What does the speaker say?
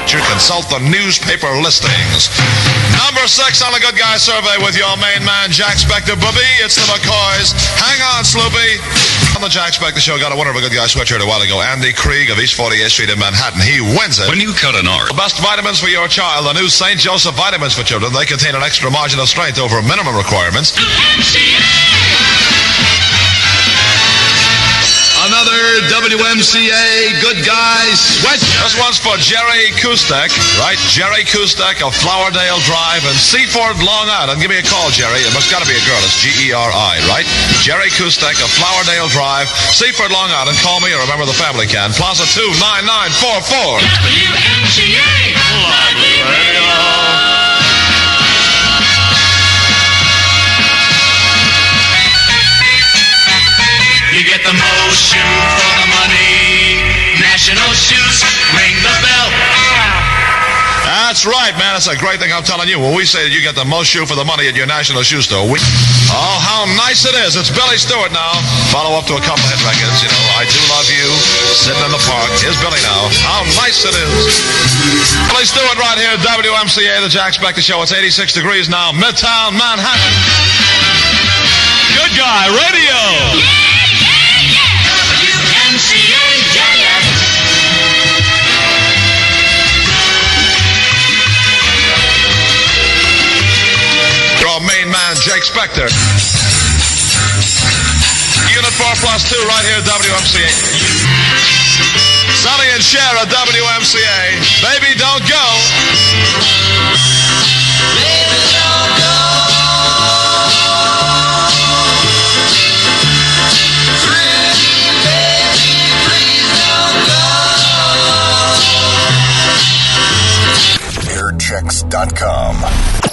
feature, consult the newspaper listings. Number 6 on the Good Guy Survey with your main man, Jack Spector. Booby, it's the McCoys. Hang on, Sloopy. On the Jack Spector Show, got a winner of a Good Guy sweatshirt a while ago. Andy Krieg of East 48th Street in Manhattan. He wins it. When you cut an R. The best vitamins for your child. The new St. Joseph Vitamins for Children. They contain an extra margin of strength over minimum requirements. Another WMCA Good Guy sweatshirt. This one's for Jerry Kustek, right? Jerry Kustek of Flowerdale Drive in Seaford, Long Island. Give me a call, Jerry. It must got to be a girl. It's G-E-R-I, right? Jerry Kustek of Flowerdale Drive, Seaford, Long Island. Call me or remember the family can. Plaza 29944. WMCA. Lovely Radio. You get the most shoe for the money. National Shoes, ring the bell. That's right, man. That's a great thing I'm telling you. When we say that you get the most shoe for the money at your National Shoe Store, oh, how nice it is. It's Billy Stewart now. Follow up to a couple hit records. You know, I Do Love You, Sitting in the Park. Here's Billy now. How nice it is. Billy Stewart right here, WMCA, the Jack Spector Show. It's 86 degrees now, Midtown Manhattan. Good Guy Radio. Your main man, Jake Spector. Unit 4+2 right here, WMCA. Sonny and Cher at WMCA. Baby, don't go. Baby, don't go. Airchecks.com.